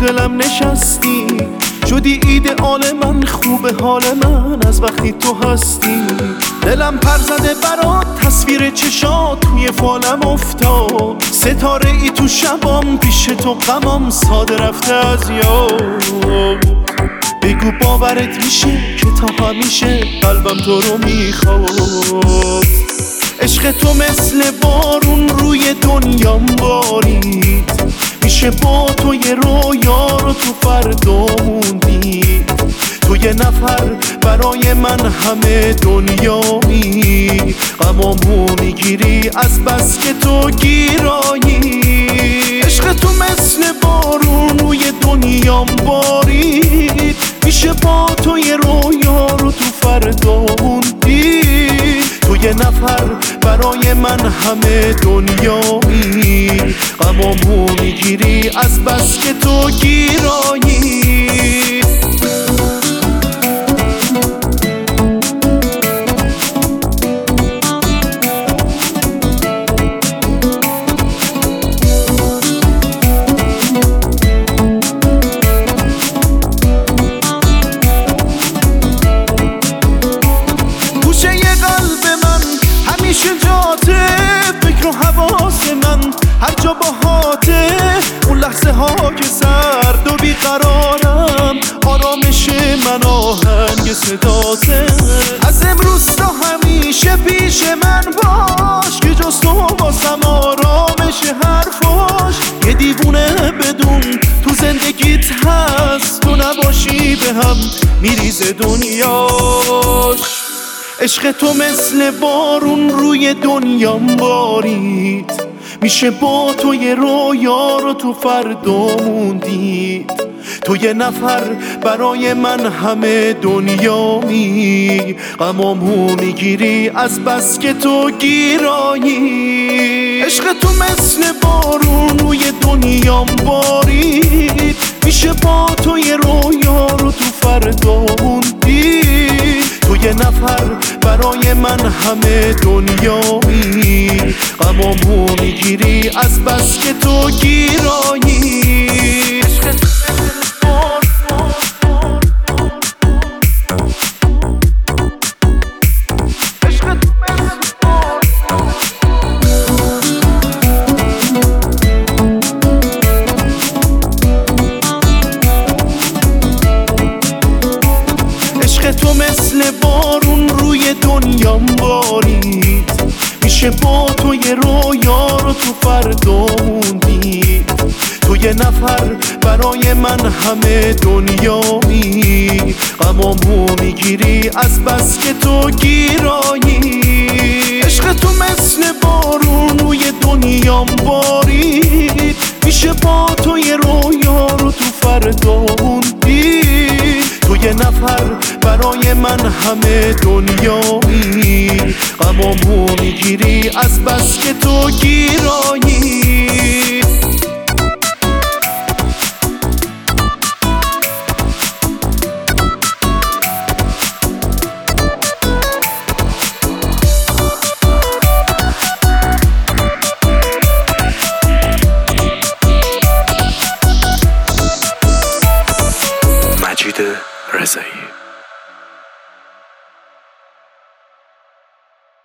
دلم نشستی، شدی ایدئال من، خوب حال من از وقتی تو هستی. دلم پر زده برات، تصویر چشات توی فالم افتاد. ستاره ای تو شبام، پیش تو غمام ساده رفته از یاد. بگو باورت میشه که تا همیشه قلبم تو رو میخواد. عشق تو مثل بارون روی دنیام بارید، میشه با تو یه رویا رو تو فردا موندید. تو یه نفر برای من همه دنیایی، غمامو میگیری از بس که تو گیرایی. عشق تو مثل بارون روی دنیام بارید، میشه با تو یه رویا رو تو فردا موندید. تو یه نفر برای من همه دنیایی، غمامو میگیری از بس که تو گیرایی. فکر و حواس من هر جا باهاته، اون لحظه ها که سرد و بیقرارم، آرامش من آهنگ صداته. از امروز تا همیشه پیش من باش، که جز تو واسم آرامش حرفاش. یه دیوونه بدون تو زندگیت هست، تو نباشی به هم میریزه دنیاش. عشق تو مثل بارون روی دنیام بارید، میشه با تو یه رویا رو تو فردا موندید. تو یه نفر برای من همه دنیایی، غمامو میگیری از بس که تو گیرایی. عشق تو مثل بارون روی دنیام بارید، میشه با تو یه رویا رو تو فردا موندید. تو یه نفر برای من همه دنیایی، غمامو میگیری از بس که تو گیرایی. عشق تو مثل بارون روی دنیام بارید، میشه با تو یه رویا رو تو فردا موندید. تو یه نفر برای من همه دنیایی، غمامو میگیری از بس که تو گیرایی. عشق تو مثل بارون روی دنیام بارید، میشه با تو یه رویا رو تو فردا موندید. تو یه نفر برای من همه دنیایی، غمامو میگیری از بس که تو گیرایی. مجید رضایی.